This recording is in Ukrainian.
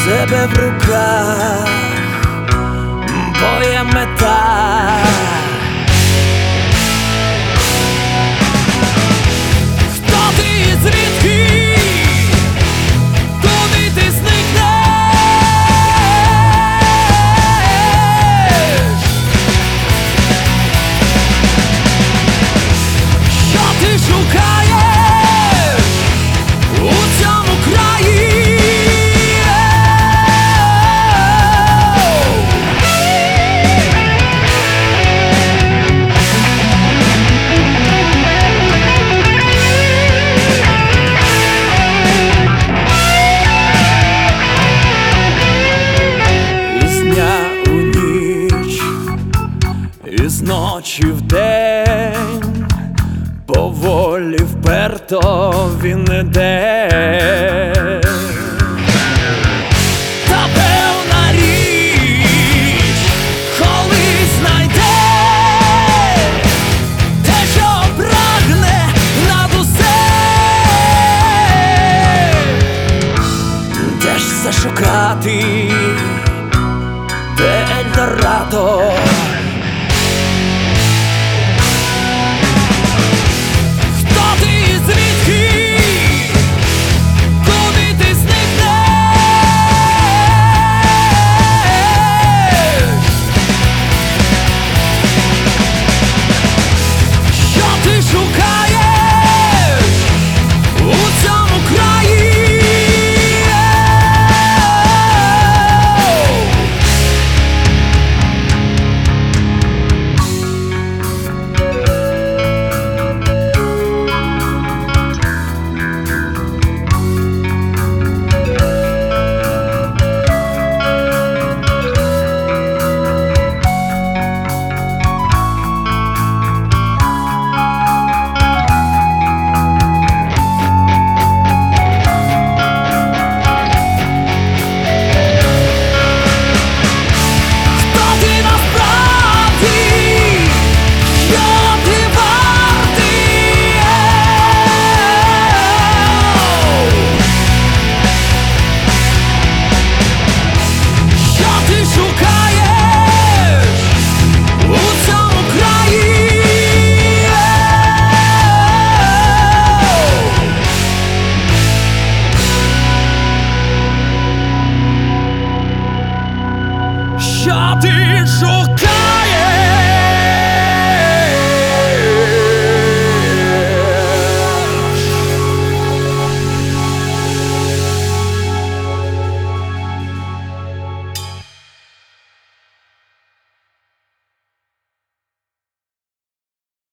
себе в руках, бо є мета. Хто ти і звідки? Куди ти зникнеш? Що ти шукаєш у цьому краї? Із ночі в день, поволі вперто він іде. Та певна річ колись знайде те, що прагне над усе. Де ж зашукати те Ельдорадо? Що ти шукаєш?